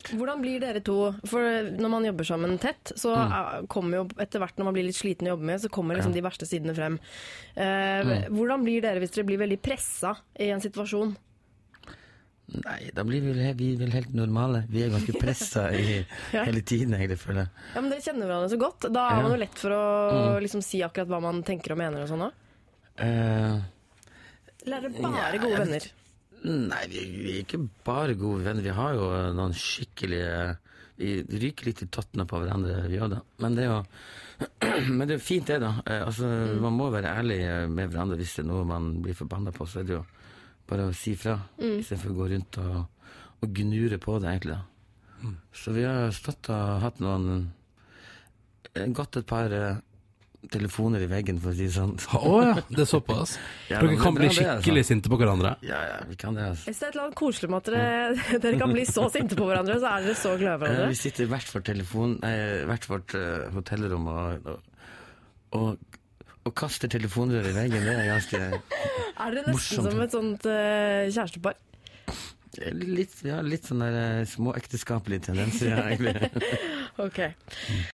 Hvordan blir dere to? For når man jobber sammen tett, så kommer jo etter hvert når man blir litt sliten å jobbe med, så kommer liksom de verste sidene frem. Hvordan blir dere hvis dere blir veldig presset i en situasjon? Nei, da blir vi vel helt normale. Vi ganske presset hele tiden, jeg føler jeg. Ja, men dere kjenner hverandre så godt. Da er man jo lett for å liksom si akkurat hva man tenker og mener og sånn også. Eller er det bare gode venner? Nei, vi er ikke bare gode venner. Vi har jo noen skikkelige... Vi ryker litt i tottene på hverandre, vi også da. Men det er jo fint det da. Man må være ærlig med hverandre hvis det er noe man blir forbannet på, så er det jo bare å si fra, i stedet for å gå rundt og gnure på det egentlig da. Så vi har stått og hatt gått et par telefoner i veggen, for å si sånn. Ja, det er såpass. Dere kan bli skikkelig sinte på hverandre. Ja, vi kan det. Jeg synes det er et eller annet koselig med at dere kan bli så sinte på hverandre, så er dere så glade for hverandre. Vi sitter i hvert vårt hotellrom og kaster telefonrør i veggen. Det er ganske Er dere nesten som et sånt kjærestepar? Vi har litt sånne små ekteskapelige tendenser, egentlig. Ok.